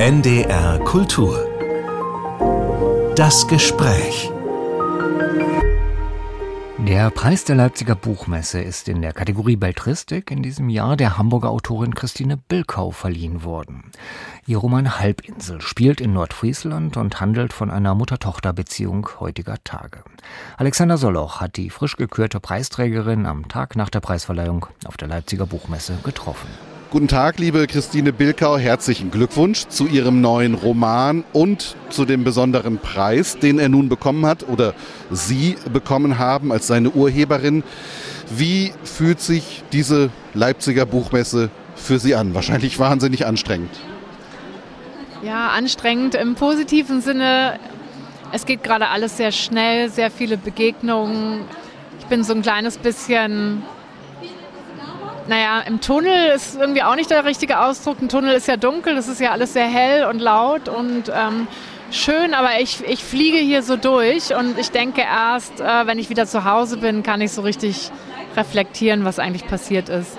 NDR Kultur. Das Gespräch. Der Preis der Leipziger Buchmesse ist in der Kategorie Belletristik in diesem Jahr der Hamburger Autorin Christine Bilkau verliehen worden. Ihr Roman Halbinsel spielt in Nordfriesland und handelt von einer Mutter-Tochter-Beziehung heutiger Tage. Alexander Solloch hat die frisch gekürte Preisträgerin am Tag nach der Preisverleihung auf der Leipziger Buchmesse getroffen. Guten Tag, liebe Christine Bilkau. Herzlichen Glückwunsch zu Ihrem neuen Roman und zu dem besonderen Preis, den er nun bekommen hat oder Sie bekommen haben als seine Urheberin. Wie fühlt sich diese Leipziger Buchmesse für Sie an? Wahrscheinlich wahnsinnig anstrengend. Ja, anstrengend im positiven Sinne. Es geht gerade alles sehr schnell, sehr viele Begegnungen. Ich bin so ein kleines bisschen... im Tunnel ist irgendwie auch nicht der richtige Ausdruck. Ein Tunnel ist ja dunkel, das ist ja alles sehr hell und laut und schön, aber ich fliege hier so durch und ich denke erst, wenn ich wieder zu Hause bin, kann ich so richtig reflektieren, was eigentlich passiert ist.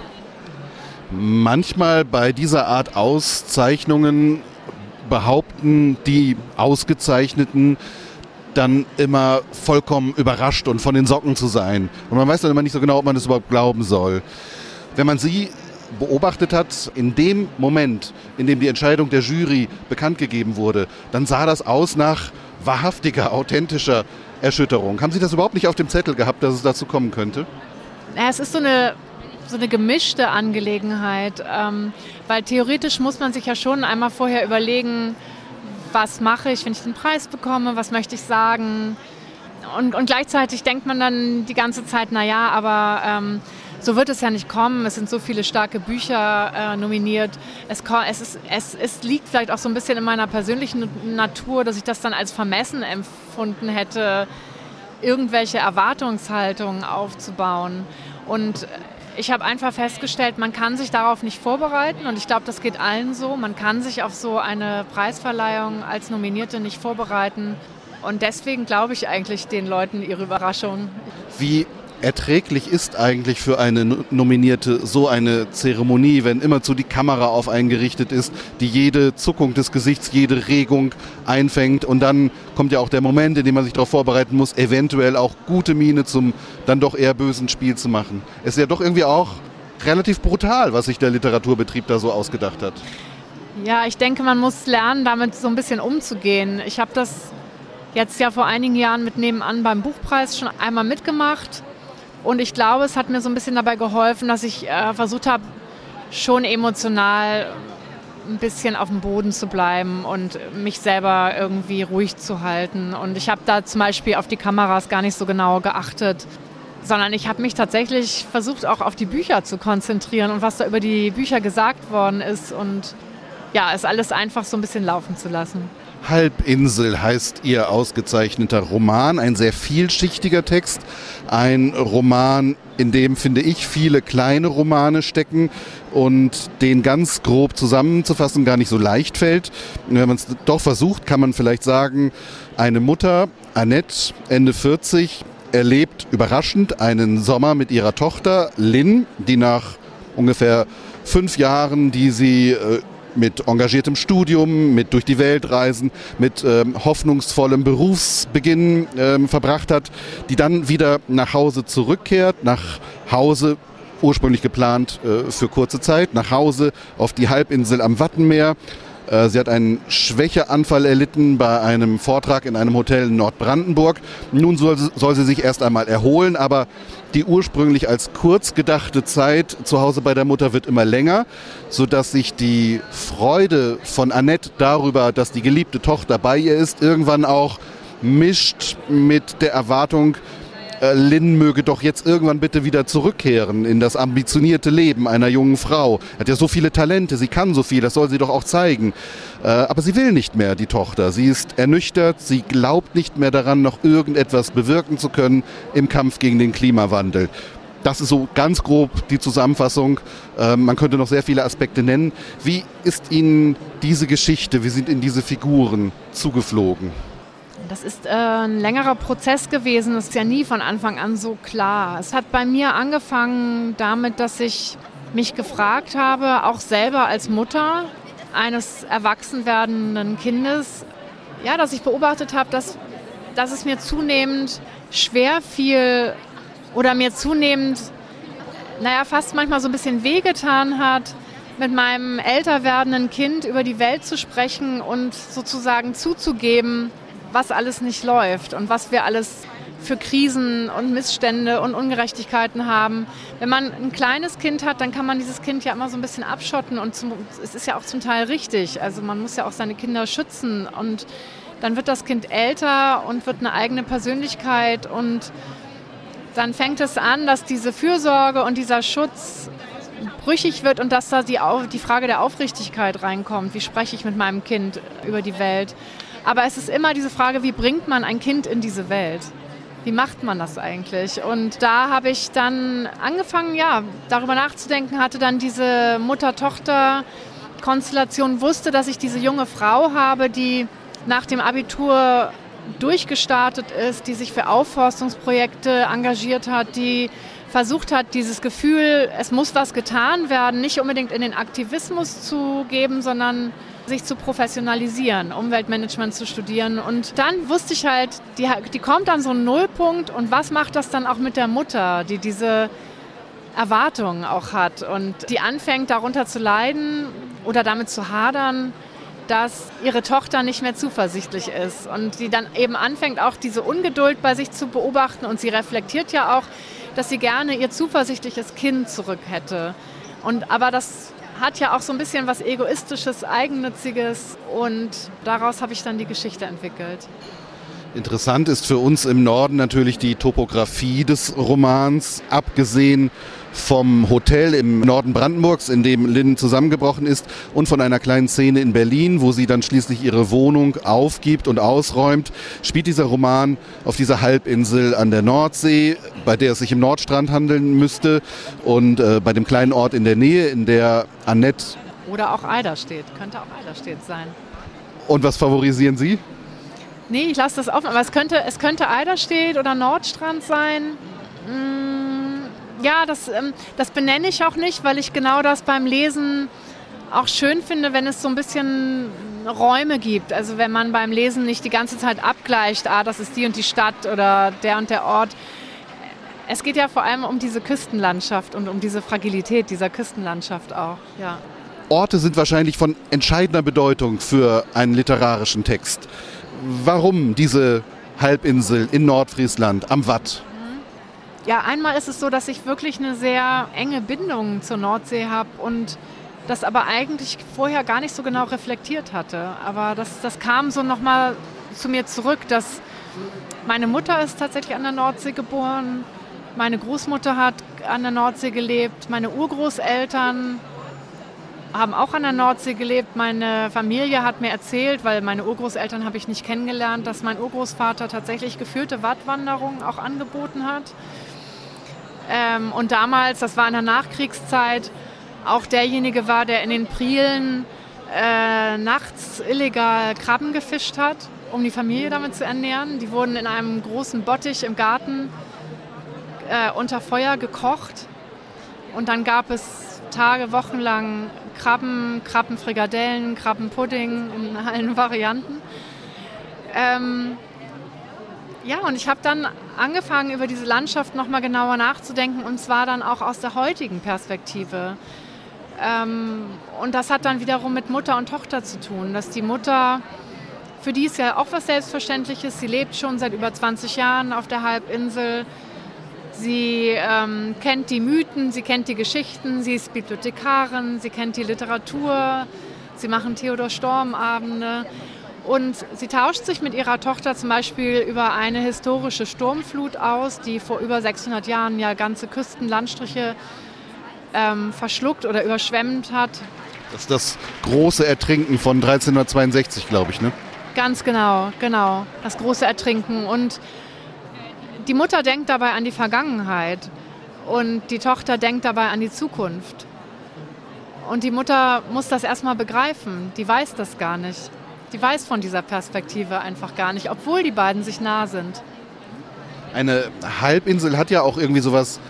Manchmal bei dieser Art Auszeichnungen behaupten die Ausgezeichneten dann immer vollkommen überrascht und von den Socken zu sein. Und man weiß dann immer nicht so genau, ob man das überhaupt glauben soll. Wenn man Sie beobachtet hat, in dem Moment, in dem die Entscheidung der Jury bekannt gegeben wurde, dann sah das aus nach wahrhaftiger, authentischer Erschütterung. Haben Sie das überhaupt nicht auf dem Zettel gehabt, dass es dazu kommen könnte? Ja, es ist so eine gemischte Angelegenheit, weil theoretisch muss man sich ja schon einmal vorher überlegen, was mache ich, wenn ich den Preis bekomme, was möchte ich sagen und gleichzeitig denkt man dann die ganze Zeit, so wird es ja nicht kommen. Es sind so viele starke Bücher nominiert. Es liegt vielleicht auch so ein bisschen in meiner persönlichen Natur, dass ich das dann als vermessen empfunden hätte, irgendwelche Erwartungshaltungen aufzubauen. Und ich habe einfach festgestellt, man kann sich darauf nicht vorbereiten. Und ich glaube, das geht allen so. Man kann sich auf so eine Preisverleihung als Nominierte nicht vorbereiten. Und deswegen glaube ich eigentlich den Leuten ihre Überraschung. Wie erträglich ist eigentlich für eine Nominierte so eine Zeremonie, wenn immerzu die Kamera auf einen gerichtet ist, die jede Zuckung des Gesichts, jede Regung einfängt und dann kommt ja auch der Moment, in dem man sich darauf vorbereiten muss, eventuell auch gute Miene zum dann doch eher bösen Spiel zu machen. Es ist ja doch irgendwie auch relativ brutal, was sich der Literaturbetrieb da so ausgedacht hat. Ja, ich denke, man muss lernen, damit so ein bisschen umzugehen. Ich habe das jetzt ja vor einigen Jahren mit Nebenan beim Buchpreis schon einmal mitgemacht. Und ich glaube, es hat mir so ein bisschen dabei geholfen, dass ich versucht habe, schon emotional ein bisschen auf dem Boden zu bleiben und mich selber irgendwie ruhig zu halten. Und ich habe da zum Beispiel auf die Kameras gar nicht so genau geachtet, sondern ich habe mich tatsächlich versucht, auch auf die Bücher zu konzentrieren und was da über die Bücher gesagt worden ist und ja, es alles einfach so ein bisschen laufen zu lassen. Halbinsel heißt Ihr ausgezeichneter Roman, ein sehr vielschichtiger Text, ein Roman, in dem, finde ich, viele kleine Romane stecken und den ganz grob zusammenzufassen gar nicht so leicht fällt. Und wenn man es doch versucht, kann man vielleicht sagen, eine Mutter, Annette, Ende 40, erlebt überraschend einen Sommer mit ihrer Tochter Lynn, die nach ungefähr 5 Jahren, die sie mit engagiertem Studium, mit durch die Welt reisen, mit hoffnungsvollem Berufsbeginn verbracht hat, die dann wieder nach Hause zurückkehrt, nach Hause ursprünglich geplant für kurze Zeit, nach Hause auf die Halbinsel am Wattenmeer. Sie hat einen Schwächeanfall erlitten bei einem Vortrag in einem Hotel in Nordbrandenburg. Nun soll sie sich erst einmal erholen, aber die ursprünglich als kurz gedachte Zeit zu Hause bei der Mutter wird immer länger, sodass sich die Freude von Annette darüber, dass die geliebte Tochter bei ihr ist, irgendwann auch mischt mit der Erwartung, Lynn möge doch jetzt irgendwann bitte wieder zurückkehren in das ambitionierte Leben einer jungen Frau. Hat ja so viele Talente, sie kann so viel, das soll sie doch auch zeigen. Aber sie will nicht mehr, die Tochter. Sie ist ernüchtert, sie glaubt nicht mehr daran, noch irgendetwas bewirken zu können im Kampf gegen den Klimawandel. Das ist so ganz grob die Zusammenfassung. Man könnte noch sehr viele Aspekte nennen. Wie ist Ihnen diese Geschichte, wie sind Ihnen diese Figuren zugeflogen? Das ist ein längerer Prozess gewesen, das ist ja nie von Anfang an so klar. Es hat bei mir angefangen damit, dass ich mich gefragt habe, auch selber als Mutter, eines erwachsen werdenden Kindes, ja, dass ich beobachtet habe, dass es mir zunehmend schwer fiel oder mir zunehmend, fast manchmal so ein bisschen wehgetan hat, mit meinem älter werdenden Kind über die Welt zu sprechen und sozusagen zuzugeben, was alles nicht läuft und was wir alles für Krisen und Missstände und Ungerechtigkeiten haben. Wenn man ein kleines Kind hat, dann kann man dieses Kind ja immer so ein bisschen abschotten und es ist ja auch zum Teil richtig. Also man muss ja auch seine Kinder schützen und dann wird das Kind älter und wird eine eigene Persönlichkeit und dann fängt es an, dass diese Fürsorge und dieser Schutz brüchig wird und dass da die Frage der Aufrichtigkeit reinkommt. Wie spreche ich mit meinem Kind über die Welt? Aber es ist immer diese Frage, wie bringt man ein Kind in diese Welt? Wie macht man das eigentlich? Und da habe ich dann angefangen, darüber nachzudenken, hatte dann diese Mutter-Tochter-Konstellation, wusste, dass ich diese junge Frau habe, die nach dem Abitur durchgestartet ist, die sich für Aufforstungsprojekte engagiert hat, die versucht hat, dieses Gefühl, es muss was getan werden, nicht unbedingt in den Aktivismus zu geben, sondern sich zu professionalisieren, Umweltmanagement zu studieren. Und dann wusste ich halt, die kommt an so einen Nullpunkt und was macht das dann auch mit der Mutter, die diese Erwartungen auch hat und die anfängt, darunter zu leiden oder damit zu hadern, dass ihre Tochter nicht mehr zuversichtlich ist und die dann eben anfängt, auch diese Ungeduld bei sich zu beobachten und sie reflektiert ja auch, dass sie gerne ihr zuversichtliches Kind zurück hätte. Aber das hat ja auch so ein bisschen was Egoistisches, Eigennütziges und daraus habe ich dann die Geschichte entwickelt. Interessant ist für uns im Norden natürlich die Topografie des Romans, abgesehen vom Hotel im Norden Brandenburgs, in dem Lynn zusammengebrochen ist, und von einer kleinen Szene in Berlin, wo sie dann schließlich ihre Wohnung aufgibt und ausräumt, spielt dieser Roman auf dieser Halbinsel an der Nordsee, bei der es sich im Nordstrand handeln müsste und bei dem kleinen Ort in der Nähe, in der Annette... Oder auch Eiderstedt, könnte auch Eiderstedt sein. Und was favorisieren Sie? Nee, ich lasse das offen, aber es könnte Eiderstedt oder Nordstrand sein. Ja, das benenne ich auch nicht, weil ich genau das beim Lesen auch schön finde, wenn es so ein bisschen Räume gibt. Also wenn man beim Lesen nicht die ganze Zeit abgleicht, das ist die und die Stadt oder der und der Ort. Es geht ja vor allem um diese Küstenlandschaft und um diese Fragilität dieser Küstenlandschaft auch, ja. Orte sind wahrscheinlich von entscheidender Bedeutung für einen literarischen Text. Warum diese Halbinsel in Nordfriesland am Watt? Ja, einmal ist es so, dass ich wirklich eine sehr enge Bindung zur Nordsee habe und das aber eigentlich vorher gar nicht so genau reflektiert hatte. Aber das kam so nochmal zu mir zurück, dass meine Mutter ist tatsächlich an der Nordsee geboren, meine Großmutter hat an der Nordsee gelebt, meine Urgroßeltern haben auch an der Nordsee gelebt. Meine Familie hat mir erzählt, weil meine Urgroßeltern habe ich nicht kennengelernt, dass mein Urgroßvater tatsächlich geführte Wattwanderungen auch angeboten hat. Und damals, das war in der Nachkriegszeit, auch derjenige war, der in den Prielen nachts illegal Krabben gefischt hat, um die Familie damit zu ernähren. Die wurden in einem großen Bottich im Garten unter Feuer gekocht. Und dann gab es Tage, Wochen lang Krabbenfrikadellen, Krabbenpudding in allen Varianten. Und ich habe dann angefangen, über diese Landschaft nochmal genauer nachzudenken und zwar dann auch aus der heutigen Perspektive. Und das hat dann wiederum mit Mutter und Tochter zu tun, dass die Mutter, für die ist ja auch was Selbstverständliches, sie lebt schon seit über 20 Jahren auf der Halbinsel. Sie kennt die Mythen, sie kennt die Geschichten, sie ist Bibliothekarin, sie kennt die Literatur, sie machen Theodor Storm-Abende und sie tauscht sich mit ihrer Tochter zum Beispiel über eine historische Sturmflut aus, die vor über 600 Jahren ja ganze Küstenlandstriche verschluckt oder überschwemmt hat. Das ist das große Ertrinken von 1362, glaube ich, ne? Ganz genau, das große Ertrinken. Und die Mutter denkt dabei an die Vergangenheit und die Tochter denkt dabei an die Zukunft. Und die Mutter muss das erstmal begreifen, die weiß das gar nicht. Die weiß von dieser Perspektive einfach gar nicht, obwohl die beiden sich nah sind. Eine Halbinsel hat ja auch irgendwie sowas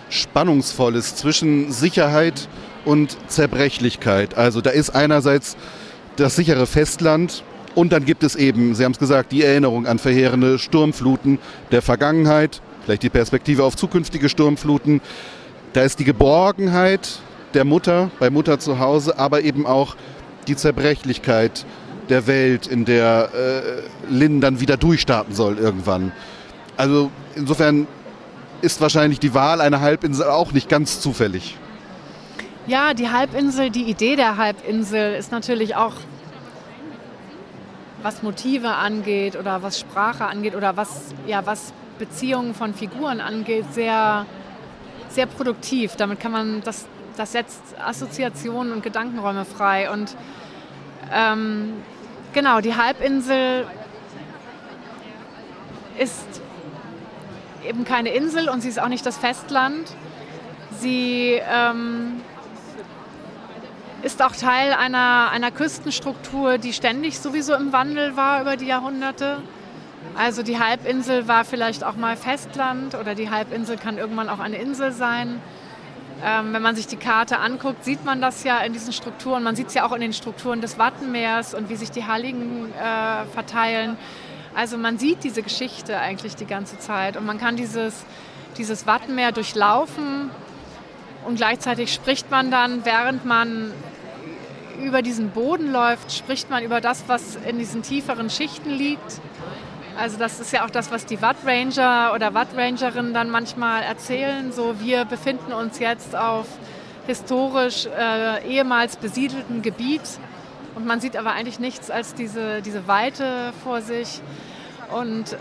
Spannungsvolles zwischen Sicherheit und Zerbrechlichkeit. Also da ist einerseits das sichere Festland. Und dann gibt es eben, Sie haben es gesagt, die Erinnerung an verheerende Sturmfluten der Vergangenheit, vielleicht die Perspektive auf zukünftige Sturmfluten. Da ist die Geborgenheit der Mutter, bei Mutter zu Hause, aber eben auch die Zerbrechlichkeit der Welt, in der Lynn dann wieder durchstarten soll irgendwann. Also insofern ist wahrscheinlich die Wahl einer Halbinsel auch nicht ganz zufällig. Ja, die Halbinsel, die Idee der Halbinsel ist natürlich auch, was Motive angeht oder was Sprache angeht oder was Beziehungen von Figuren angeht, sehr, sehr produktiv. Damit kann man, das setzt Assoziationen und Gedankenräume frei. Und genau, die Halbinsel ist eben keine Insel und sie ist auch nicht das Festland. Sie ist auch Teil einer Küstenstruktur, die ständig sowieso im Wandel war über die Jahrhunderte. Also die Halbinsel war vielleicht auch mal Festland oder die Halbinsel kann irgendwann auch eine Insel sein. Wenn man sich die Karte anguckt, sieht man das ja in diesen Strukturen. Man sieht es ja auch in den Strukturen des Wattenmeers und wie sich die Halligen verteilen. Also man sieht diese Geschichte eigentlich die ganze Zeit und man kann dieses Wattenmeer durchlaufen und gleichzeitig spricht man dann, während man über diesen Boden läuft, spricht man über das, was in diesen tieferen Schichten liegt. Also das ist ja auch das, was die Wattranger oder Wattrangerinnen dann manchmal erzählen. So, wir befinden uns jetzt auf historisch ehemals besiedeltem Gebiet und man sieht aber eigentlich nichts als diese Weite vor sich. Und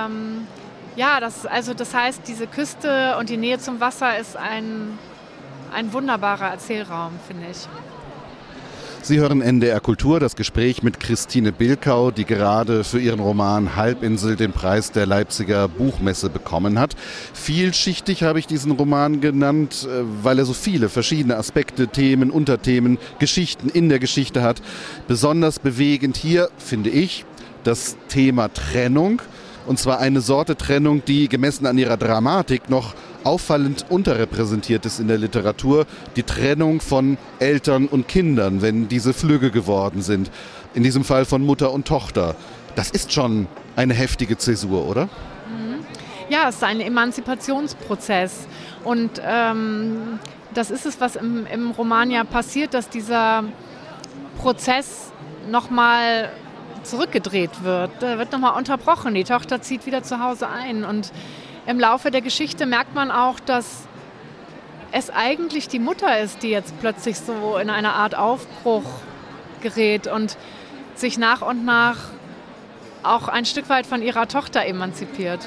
das heißt, diese Küste und die Nähe zum Wasser ist ein wunderbarer Erzählraum, finde ich. Sie hören NDR Kultur, das Gespräch mit Christine Bilkau, die gerade für ihren Roman Halbinsel den Preis der Leipziger Buchmesse bekommen hat. Vielschichtig habe ich diesen Roman genannt, weil er so viele verschiedene Aspekte, Themen, Unterthemen, Geschichten in der Geschichte hat. Besonders bewegend hier, finde ich, das Thema Trennung. Und zwar eine Sorte Trennung, die gemessen an ihrer Dramatik noch auffallend unterrepräsentiert ist in der Literatur. Die Trennung von Eltern und Kindern, wenn diese flügge geworden sind. In diesem Fall von Mutter und Tochter. Das ist schon eine heftige Zäsur, oder? Ja, es ist ein Emanzipationsprozess. Und das ist es, was im Roman ja passiert, dass dieser Prozess nochmal zurückgedreht wird. Da wird nochmal unterbrochen. Die Tochter zieht wieder zu Hause ein. Und im Laufe der Geschichte merkt man auch, dass es eigentlich die Mutter ist, die jetzt plötzlich so in eine Art Aufbruch gerät und sich nach und nach auch ein Stück weit von ihrer Tochter emanzipiert.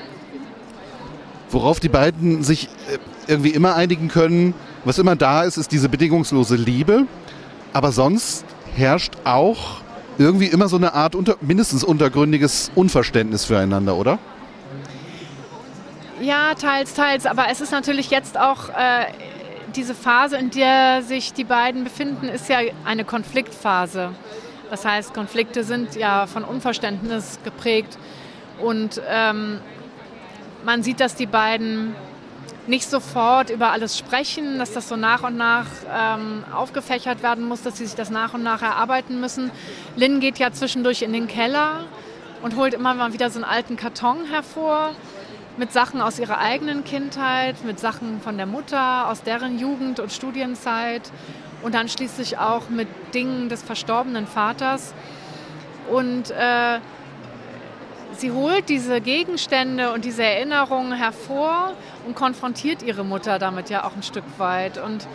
Worauf die beiden sich irgendwie immer einigen können, was immer da ist, ist diese bedingungslose Liebe. Aber sonst herrscht auch irgendwie immer so eine Art mindestens untergründiges Unverständnis füreinander, oder? Ja, teils. Aber es ist natürlich jetzt auch diese Phase, in der sich die beiden befinden, ist ja eine Konfliktphase. Das heißt, Konflikte sind ja von Unverständnis geprägt. Und man sieht, dass die beiden nicht sofort über alles sprechen, dass das so nach und nach aufgefächert werden muss, dass sie sich das nach und nach erarbeiten müssen. Lynn geht ja zwischendurch in den Keller und holt immer mal wieder so einen alten Karton hervor mit Sachen aus ihrer eigenen Kindheit, mit Sachen von der Mutter, aus deren Jugend- und Studienzeit und dann schließlich auch mit Dingen des verstorbenen Vaters. Und sie holt diese Gegenstände und diese Erinnerungen hervor und konfrontiert ihre Mutter damit ja auch ein Stück weit. Und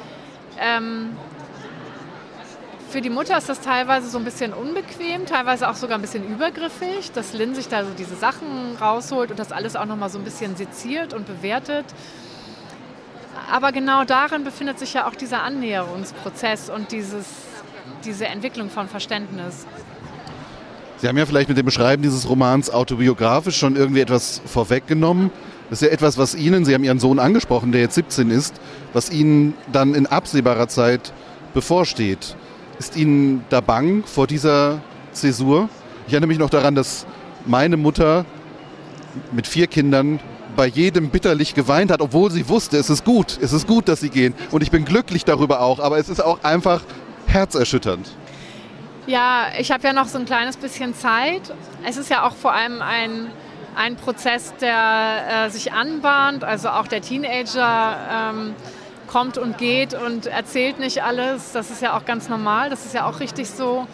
für die Mutter ist das teilweise so ein bisschen unbequem, teilweise auch sogar ein bisschen übergriffig, dass Lynn sich da so diese Sachen rausholt und das alles auch nochmal so ein bisschen seziert und bewertet. Aber genau darin befindet sich ja auch dieser Annäherungsprozess und diese Entwicklung von Verständnis. Sie haben ja vielleicht mit dem Beschreiben dieses Romans autobiografisch schon irgendwie etwas vorweggenommen. Das ist ja etwas, was Ihnen, Sie haben Ihren Sohn angesprochen, der jetzt 17 ist, was Ihnen dann in absehbarer Zeit bevorsteht. Ist Ihnen da bang vor dieser Zäsur? Ich erinnere mich noch daran, dass meine Mutter mit 4 Kindern bei jedem bitterlich geweint hat, obwohl sie wusste, es ist gut, dass sie gehen. Und ich bin glücklich darüber auch, aber es ist auch einfach herzerschütternd. Ja, ich habe ja noch so ein kleines bisschen Zeit. Es ist ja auch vor allem ein Prozess, der sich anbahnt. Also auch der Teenager kommt und geht und erzählt nicht alles. Das ist ja auch ganz normal. Das ist ja auch richtig so.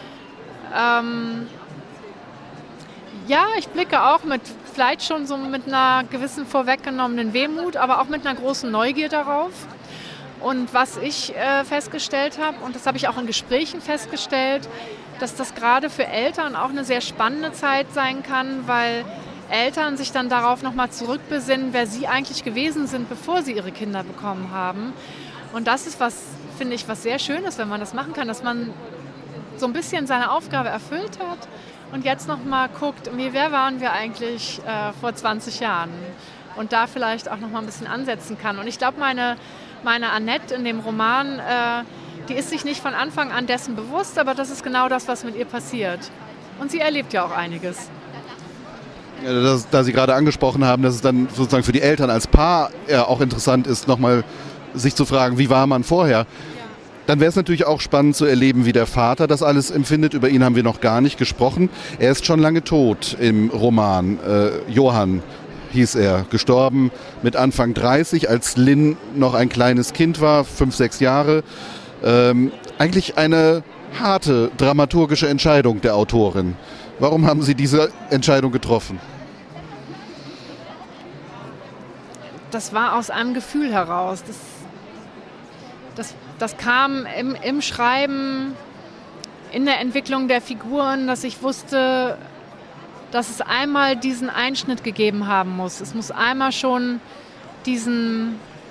Ja, ich blicke auch vielleicht schon so mit einer gewissen vorweggenommenen Wehmut, aber auch mit einer großen Neugier darauf. Und was ich festgestellt habe, und das habe ich auch in Gesprächen festgestellt, dass das gerade für Eltern auch eine sehr spannende Zeit sein kann, weil Eltern sich dann darauf nochmal zurückbesinnen, wer sie eigentlich gewesen sind, bevor sie ihre Kinder bekommen haben. Und das ist finde ich, was sehr Schönes, wenn man das machen kann, dass man so ein bisschen seine Aufgabe erfüllt hat und jetzt nochmal guckt, wer waren wir eigentlich vor 20 Jahren? Und da vielleicht auch nochmal ein bisschen ansetzen kann. Und ich glaube, meine Annette in dem Roman, die ist sich nicht von Anfang an dessen bewusst, aber das ist genau das, was mit ihr passiert. Und sie erlebt ja auch einiges. Ja, da Sie gerade angesprochen haben, dass es dann sozusagen für die Eltern als Paar auch interessant ist, nochmal sich zu fragen, wie war man vorher? Dann wäre es natürlich auch spannend zu erleben, wie der Vater das alles empfindet. Über ihn haben wir noch gar nicht gesprochen. Er ist schon lange tot im Roman. Johann hieß er, gestorben mit Anfang 30, als Lynn noch ein kleines Kind war, 5, 6 Jahre. Eigentlich eine harte dramaturgische Entscheidung der Autorin. Warum haben Sie diese Entscheidung getroffen? Das war aus einem Gefühl heraus. Das kam im Schreiben, in der Entwicklung der Figuren, dass ich wusste, dass es einmal diesen Einschnitt gegeben haben muss. Es muss einmal schon dieses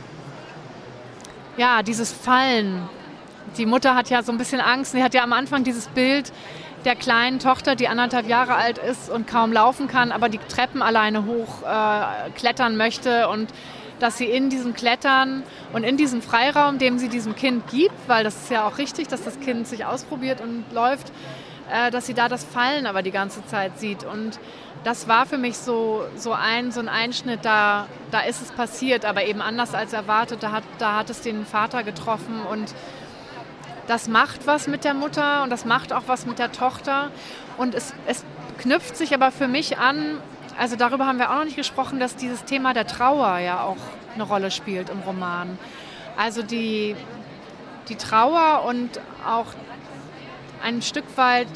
Fallen. Die Mutter hat ja so ein bisschen Angst. Sie hat ja am Anfang dieses Bild der kleinen Tochter, die 1,5 Jahre alt ist und kaum laufen kann, aber die Treppen alleine hoch klettern möchte und dass sie in diesem Klettern und in diesem Freiraum, den sie diesem Kind gibt, weil das ist ja auch richtig, dass das Kind sich ausprobiert und läuft, dass sie da das Fallen aber die ganze Zeit sieht. Und das war für mich so ein Einschnitt, da ist es passiert, aber eben anders als erwartet. Da hat es den Vater getroffen und das macht was mit der Mutter und das macht auch was mit der Tochter. Und es knüpft sich aber für mich an, also darüber haben wir auch noch nicht gesprochen, dass dieses Thema der Trauer ja auch eine Rolle spielt im Roman. Also die Trauer und auch ein Stück weit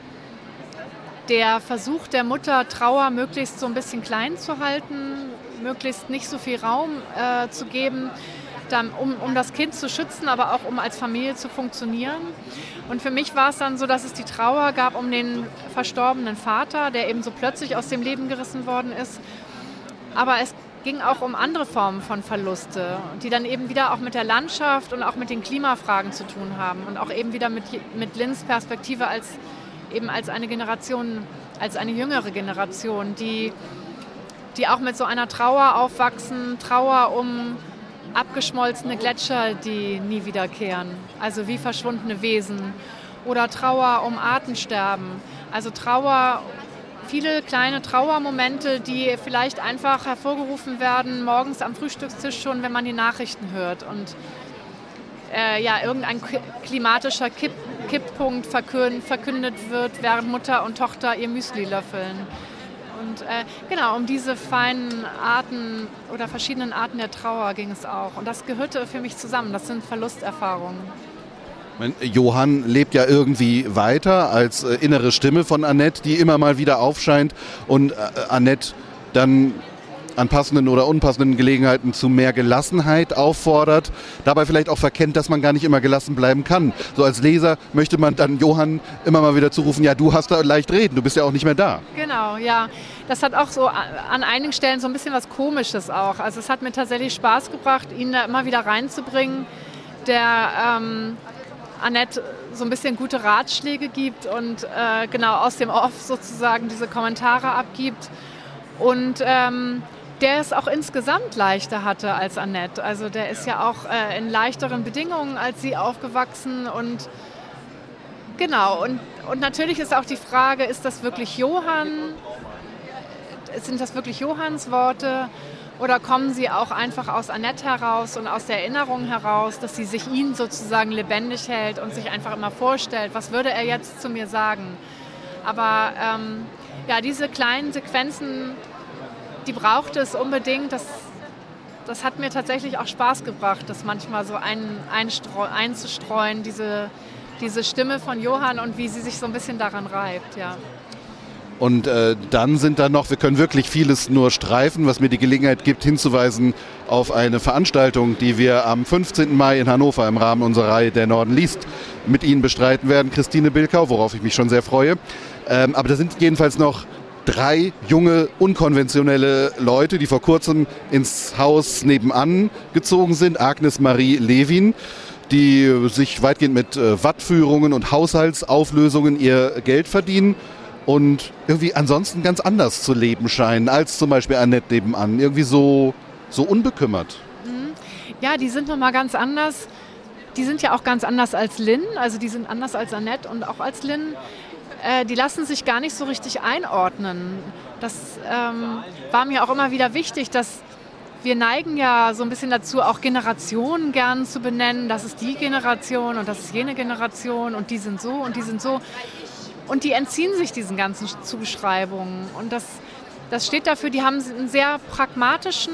der Versuch der Mutter, Trauer möglichst so ein bisschen klein zu halten, möglichst nicht so viel Raum zu geben, um das Kind zu schützen, aber auch um als Familie zu funktionieren. Und für mich war es dann so, dass es die Trauer gab um den verstorbenen Vater, der eben so plötzlich aus dem Leben gerissen worden ist. Aber es ging auch um andere Formen von Verluste, die dann eben wieder auch mit der Landschaft und auch mit den Klimafragen zu tun haben und auch eben wieder mit Lynns Perspektive als eine Generation, als eine jüngere Generation, die auch mit so einer Trauer aufwachsen, Trauer um abgeschmolzene Gletscher, die nie wiederkehren, also wie verschwundene Wesen, oder Trauer um Artensterben, also viele kleine Trauermomente, die vielleicht einfach hervorgerufen werden, morgens am Frühstückstisch schon, wenn man die Nachrichten hört und irgendein klimatischer Kipppunkt verkündet wird, während Mutter und Tochter ihr Müsli löffeln. Und um diese feinen Arten oder verschiedenen Arten der Trauer ging es auch. Und das gehörte für mich zusammen. Das sind Verlusterfahrungen. Johann lebt ja irgendwie weiter als innere Stimme von Annette, die immer mal wieder aufscheint und Annette dann an passenden oder unpassenden Gelegenheiten zu mehr Gelassenheit auffordert, dabei vielleicht auch verkennt, dass man gar nicht immer gelassen bleiben kann. So als Leser möchte man dann Johann immer mal wieder zurufen, ja, du hast da leicht reden, du bist ja auch nicht mehr da. Genau, ja. Das hat auch so an einigen Stellen so ein bisschen was Komisches auch. Also es hat mir tatsächlich Spaß gebracht, ihn da immer wieder reinzubringen, der Annette so ein bisschen gute Ratschläge gibt und aus dem Off sozusagen diese Kommentare abgibt. Und der es auch insgesamt leichter hatte als Annette. Also der ist ja auch in leichteren Bedingungen als sie aufgewachsen. Und und natürlich ist auch die Frage, ist das wirklich Johann? Sind das wirklich Johanns Worte? Oder kommen sie auch einfach aus Annette heraus und aus der Erinnerung heraus, dass sie sich ihn sozusagen lebendig hält und sich einfach immer vorstellt, was würde er jetzt zu mir sagen? Aber diese kleinen Sequenzen, die braucht es unbedingt. Das hat mir tatsächlich auch Spaß gebracht, das manchmal so einzustreuen, diese Stimme von Johann und wie sie sich so ein bisschen daran reibt, ja. Und dann sind da noch, wir können wirklich vieles nur streifen, was mir die Gelegenheit gibt, hinzuweisen auf eine Veranstaltung, die wir am 15. Mai in Hannover im Rahmen unserer Reihe Der Norden liest mit Ihnen bestreiten werden, Christine Bilkau, worauf ich mich schon sehr freue. Aber da sind jedenfalls noch 3 junge, unkonventionelle Leute, die vor kurzem ins Haus nebenan gezogen sind. Agnes Marie Lewin, die sich weitgehend mit Wattführungen und Haushaltsauflösungen ihr Geld verdienen und irgendwie ansonsten ganz anders zu leben scheinen als zum Beispiel Annette nebenan. Irgendwie so unbekümmert. Ja, die sind nochmal ganz anders. Die sind ja auch ganz anders als Lynn. Also die sind anders als Annette und auch als Lynn. Die lassen sich gar nicht so richtig einordnen. Das war mir auch immer wieder wichtig, dass wir neigen ja so ein bisschen dazu, auch Generationen gern zu benennen. Das ist die Generation und das ist jene Generation und die sind so und die sind so. Und die entziehen sich diesen ganzen Zuschreibungen. Und das steht dafür, die haben einen sehr pragmatischen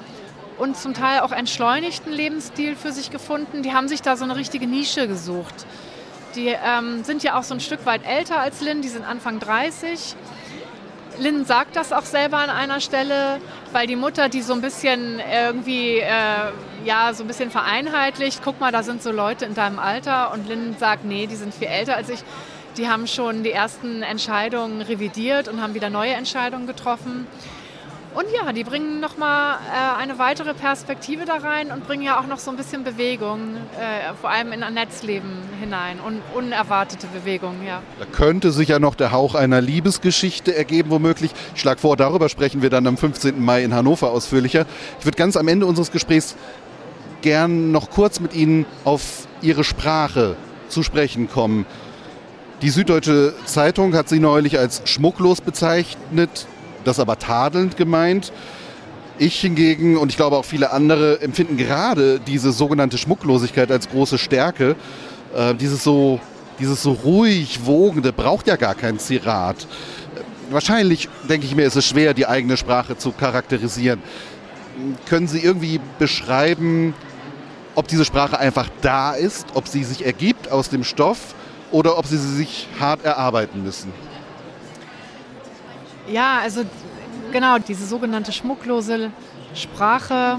und zum Teil auch entschleunigten Lebensstil für sich gefunden. Die haben sich da so eine richtige Nische gesucht. Die sind ja auch so ein Stück weit älter als Lynn, die sind Anfang 30. Lynn sagt das auch selber an einer Stelle, weil die Mutter die so ein bisschen irgendwie so ein bisschen vereinheitlicht. Guck mal, da sind so Leute in deinem Alter. Und Lynn sagt, nee, die sind viel älter als ich. Die haben schon die ersten Entscheidungen revidiert und haben wieder neue Entscheidungen getroffen. Und ja, die bringen nochmal eine weitere Perspektive da rein und bringen ja auch noch so ein bisschen Bewegung, vor allem in Annettes Leben hinein und unerwartete Bewegung, ja. Da könnte sich ja noch der Hauch einer Liebesgeschichte ergeben, womöglich. Ich schlage vor, darüber sprechen wir dann am 15. Mai in Hannover ausführlicher. Ich würde ganz am Ende unseres Gesprächs gern noch kurz mit Ihnen auf Ihre Sprache zu sprechen kommen. Die Süddeutsche Zeitung hat sie neulich als schmucklos bezeichnet, das aber tadelnd gemeint. Ich hingegen und ich glaube auch viele andere empfinden gerade diese sogenannte Schmucklosigkeit als große Stärke. Dieses so ruhig Wogende braucht ja gar kein Zirat. Wahrscheinlich, denke ich mir, ist es schwer, die eigene Sprache zu charakterisieren. Können Sie irgendwie beschreiben, ob diese Sprache einfach da ist, ob sie sich ergibt aus dem Stoff oder ob sie sich hart erarbeiten müssen? Ja, also genau, diese sogenannte schmucklose Sprache,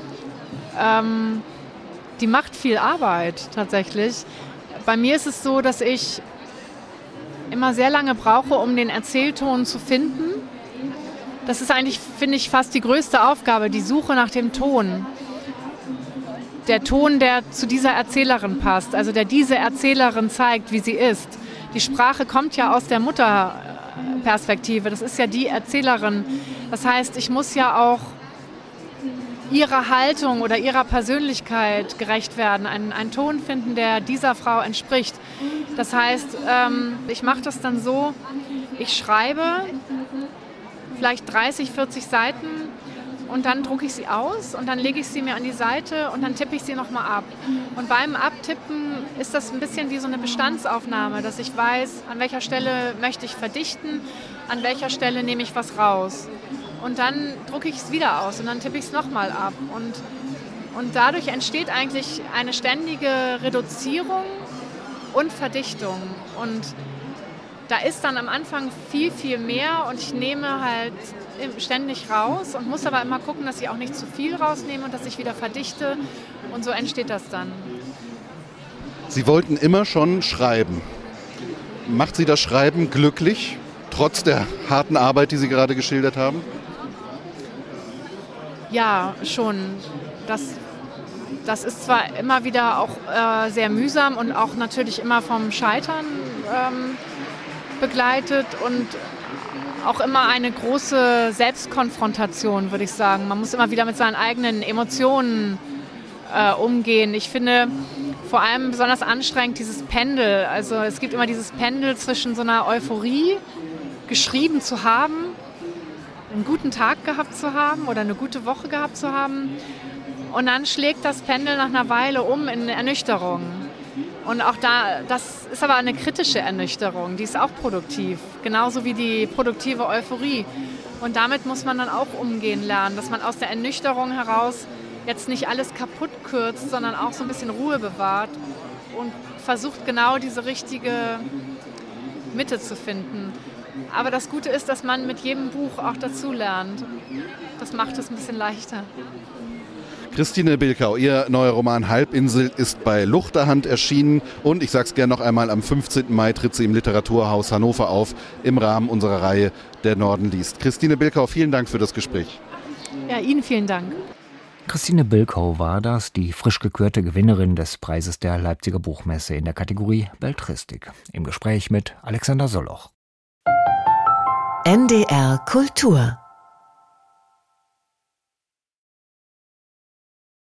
die macht viel Arbeit tatsächlich. Bei mir ist es so, dass ich immer sehr lange brauche, um den Erzählton zu finden. Das ist eigentlich, finde ich, fast die größte Aufgabe, die Suche nach dem Ton. Der Ton, der zu dieser Erzählerin passt, also der diese Erzählerin zeigt, wie sie ist. Die Sprache kommt ja aus der Mutterperspektive, das ist ja die Erzählerin. Das heißt, ich muss ja auch ihrer Haltung oder ihrer Persönlichkeit gerecht werden, einen Ton finden, der dieser Frau entspricht. Das heißt, ich mache das dann so, ich schreibe vielleicht 30, 40 Seiten und dann drucke ich sie aus und dann lege ich sie mir an die Seite und dann tippe ich sie nochmal ab. Und beim Abtippen ist das ein bisschen wie so eine Bestandsaufnahme, dass ich weiß, an welcher Stelle möchte ich verdichten, an welcher Stelle nehme ich was raus. Und dann drucke ich es wieder aus und dann tippe ich es nochmal ab. Und dadurch entsteht eigentlich eine ständige Reduzierung und Verdichtung. Und da ist dann am Anfang viel, viel mehr und ich nehme halt ständig raus und muss aber immer gucken, dass ich auch nicht zu viel rausnehme und dass ich wieder verdichte und so entsteht das dann. Sie wollten immer schon schreiben. Macht Sie das Schreiben glücklich, trotz der harten Arbeit, die Sie gerade geschildert haben? Ja, schon. Das ist zwar immer wieder auch sehr mühsam und auch natürlich immer vom Scheitern begleitet und auch immer eine große Selbstkonfrontation, würde ich sagen. Man muss immer wieder mit seinen eigenen Emotionen umgehen. Ich finde vor allem besonders anstrengend dieses Pendel. Also es gibt immer dieses Pendel zwischen so einer Euphorie, geschrieben zu haben, einen guten Tag gehabt zu haben oder eine gute Woche gehabt zu haben. Und dann schlägt das Pendel nach einer Weile um in Ernüchterung. Und auch das ist aber eine kritische Ernüchterung, die ist auch produktiv, genauso wie die produktive Euphorie. Und damit muss man dann auch umgehen lernen, dass man aus der Ernüchterung heraus jetzt nicht alles kaputt kürzt, sondern auch so ein bisschen Ruhe bewahrt und versucht genau diese richtige Mitte zu finden. Aber das Gute ist, dass man mit jedem Buch auch dazu lernt. Das macht es ein bisschen leichter. Christine Bilkau, Ihr neuer Roman Halbinsel ist bei Luchterhand erschienen und ich sage es gerne noch einmal, am 15. Mai tritt sie im Literaturhaus Hannover auf, im Rahmen unserer Reihe Der Norden liest. Christine Bilkau, vielen Dank für das Gespräch. Ja, Ihnen vielen Dank. Christine Bilkau war das, die frisch gekürte Gewinnerin des Preises der Leipziger Buchmesse in der Kategorie Belletristik. Im Gespräch mit Alexander Soloch. NDR Kultur